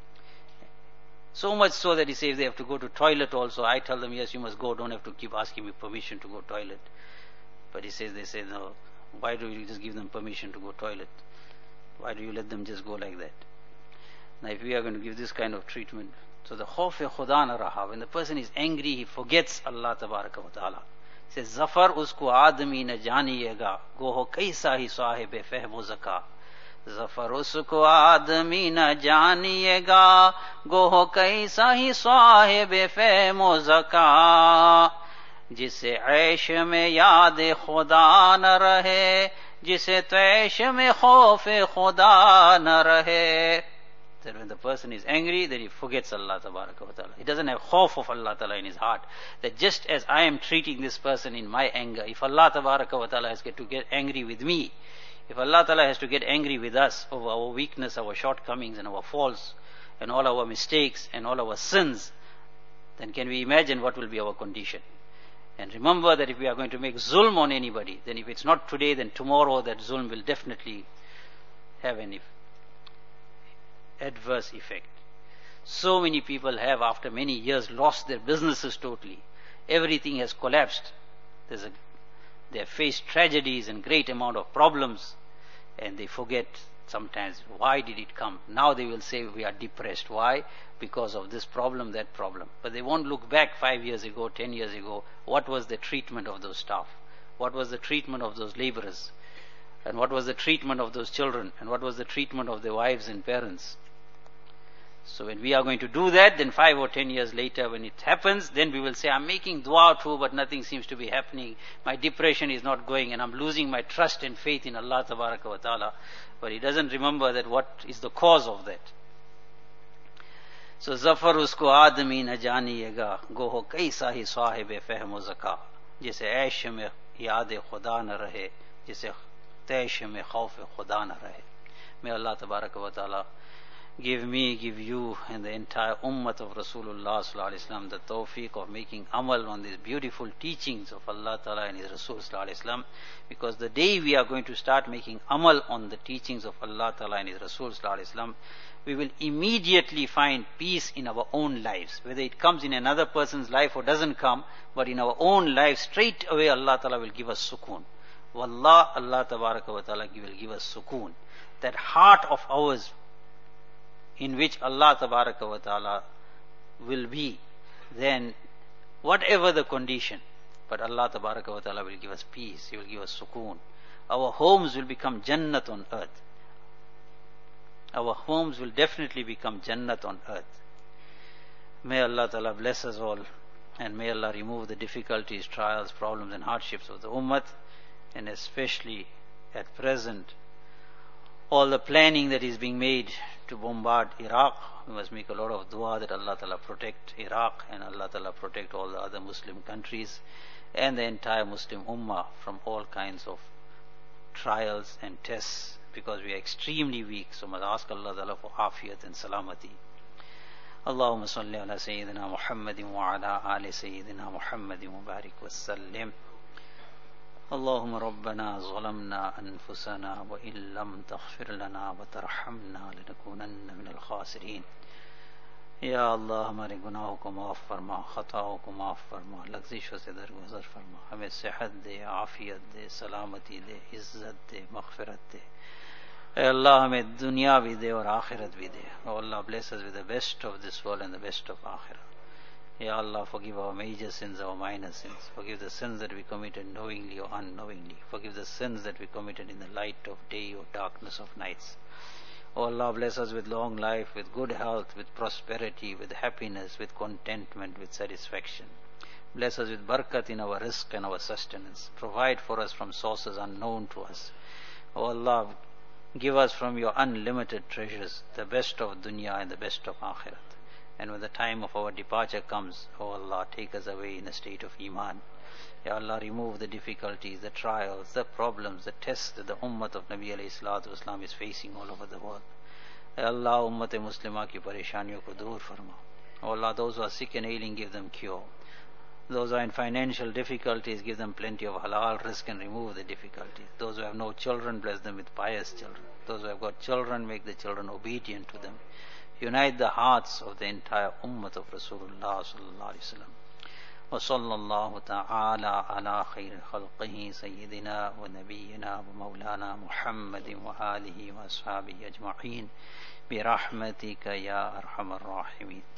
So much so that he says they have to go to toilet also. I tell them, yes, you must go, don't have to keep asking me permission to go toilet. But he says, they say, no, why do you just give them permission to go toilet? Why do you let them just go like that? Now if we are going to give this kind of treatment, so the khawf khuda na raha, when the person is angry, he forgets Allah Tabaraka wa Ta'ala. He says, Zafar usko admi na janiyega, go ho kaisa hi sahibe fahmo zaka. Zafar usko admi na janiyega, go ho kaisa hi sahibe fahmo zaka. जिसे ऐश में याद खुदा न रहे, जिसे त्वैश में खौफ खुदा न रहे. That when the person is angry, then he forgets Allah Tabaraka wa Ta'ala. He doesn't have khawf of Allah Ta'ala in his heart. That just as I am treating this person in my anger, if Allah Tabaraka wa Ta'ala has to get angry with me, if Allah Ta'ala has to get angry with us over our weakness, our shortcomings and our faults and all our mistakes and all our sins, then can we imagine what will be our condition? And remember that if we are going to make zulm on anybody, then if it's not today, then tomorrow that zulm will definitely have an adverse effect. So many people have, after many years, lost their businesses totally. Everything has collapsed. They have faced tragedies and great amount of problems, and they forget sometimes why did it come. Now they will say we are depressed. Why? Because of this problem, that problem. But they won't look back 5 years ago, 10 years ago. What was the treatment of those staff? What was the treatment of those laborers? And what was the treatment of those children? And what was the treatment of their wives and parents? So when we are going to do that, then 5 or 10 years later when it happens, then we will say, I'm making dua too, but nothing seems to be happening. My depression is not going and I'm losing my trust and faith in Allah Tabaraka wa Ta'ala. But he doesn't remember that what is the cause of that. So Zafar usko aadami na janiyega, goho kaisa hi sahibe fahm zaka. Jaise aish mein yaad khuda na rahe, jaise taish mein khauf khuda na rahe. May Allah Tabaraka wa Ta'ala give me, give you and the entire ummat of Rasulullah Sallallahu Alaihi Wasallam the tawfiq of making amal on these beautiful teachings of Allah Ta'ala and His Rasul Sallallahu Alaihi Wasallam, because the day we are going to start making amal on the teachings of Allah Ta'ala and His Rasul Sallallahu Alaihi Wasallam, we will immediately find peace in our own lives. Whether it comes in another person's life or doesn't come, but in our own life, straight away Allah Ta'ala will give us sukoon. Wallah, Allah Tabaraka wa Ta'ala will give us sukoon. That heart of ours in which Allah Tabaraka wa Ta'ala will be, then whatever the condition, but Allah Tabaraka wa Ta'ala will give us peace, He will give us sukoon. Our homes will become Jannat on earth. Our homes will definitely become Jannat on earth. May Allah Ta'ala bless us all, and may Allah remove the difficulties, trials, problems and hardships of the Ummah, and especially at present all the planning that is being made to bombard Iraq. We must make a lot of dua that Allah Ta'ala protect Iraq and Allah Ta'ala protect all the other Muslim countries and the entire Muslim Ummah from all kinds of trials and tests, because we are extremely weak. So must ask Allah Ta'ala for afiyat and salamati. Allahumma salli ala Sayyidina Muhammadin wa ala ali Sayyidina Muhammadin wa barik wa sallim. اللهم ربنا ظلمنا أنفسنا وإن لم تغفر لنا وترحمنا لنكونن من الخاسرين. या अल्लाह हमारे गुनाहों को माफ़ फरमा, खताओं को माफ़ फरमा, लग़्ज़िशों से दरगुज़र फरमा, हमें सेहत दे, आफ़ियत दे, सलामती दे, इज़्ज़त दे, मग़फ़िरत दे. ए अल्लाह हमें दुनिया भी दे और आखिरत भी दे. Oh Allah, bless us with the best of this world and the best of akhirah. Ya Allah, forgive our major sins, our minor sins. Forgive the sins that we committed knowingly or unknowingly. Forgive the sins that we committed in the light of day or darkness of nights. O Allah, bless us with long life, with good health, with prosperity, with happiness, with contentment, with satisfaction. Bless us with barakat in our rizq and our sustenance. Provide for us from sources unknown to us. O Allah, give us from your unlimited treasures the best of dunya and the best of akhirat. And when the time of our departure comes, O Allah, take us away in a state of iman. Ya Allah, remove the difficulties, the trials, the problems, the tests that the ummah of Nabi alayhi salatu wasalam is facing all over the world. Ya Allah, ummah-e-muslimah ki pareshaniyon ko dur farma. O Allah, those who are sick and ailing, give them cure. Those who are in financial difficulties, give them plenty of halal rizq and remove the difficulties. Those who have no children, bless them with pious children. Those who have got children, make the children obedient to them. Unite the hearts of the entire ummah of Rasulullah sallallahu alaihi wasallam. Wa sallallahu ta'ala ala khair khalqihi sayyidina wa nabiyyina wa maulana Muhammadin wa alihi wa ashabihi ajma'in bi rahmatika ya arhamar rahimin.